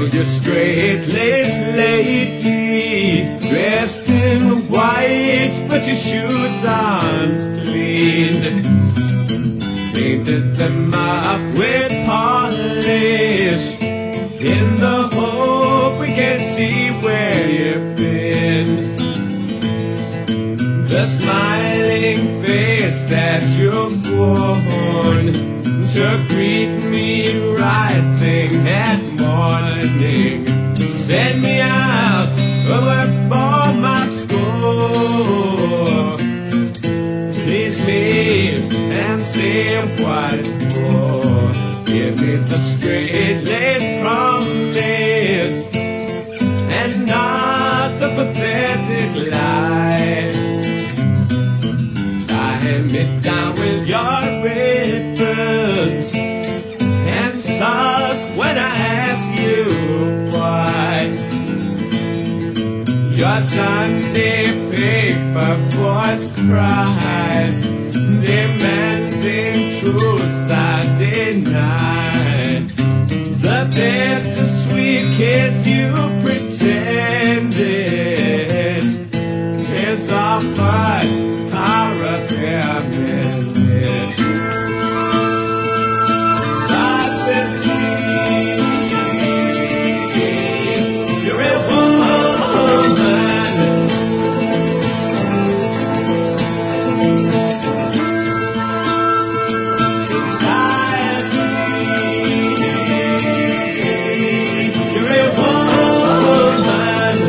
you're straight-laced lady, dressed in white, but your shoes aren't clean. Painted them up with polish, in the hope we can see where you've been. The smiling face that you've worn to greet me rising at morning. Send me out over for my score. Please leave and say what it's for. Give me the straight-laced promise and not the pathetic lie. Tie me down with your ribbons and suck when I ask you why. Your Sunday paper voice cries, demanding truths I deny. The bittersweet kiss you pretended is all but our pyramid. You're a woman. You're a woman.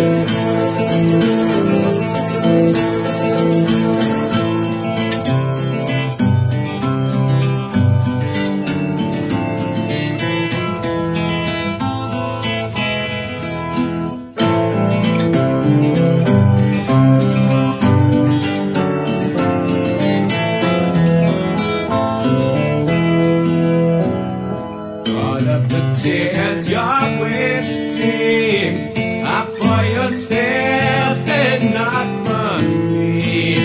All of the tears you're wasting are for yourself and not for me.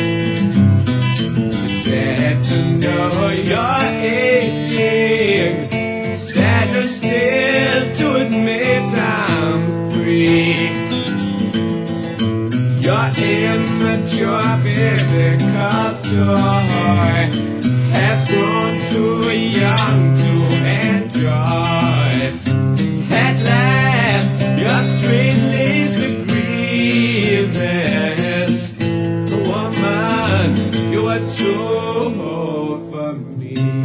Sad to know you're aging, sadder still to admit I'm free. Your immature physical toy has grown too young to enjoy. At last, your straight-laced agreements. Woman, you are too old for me.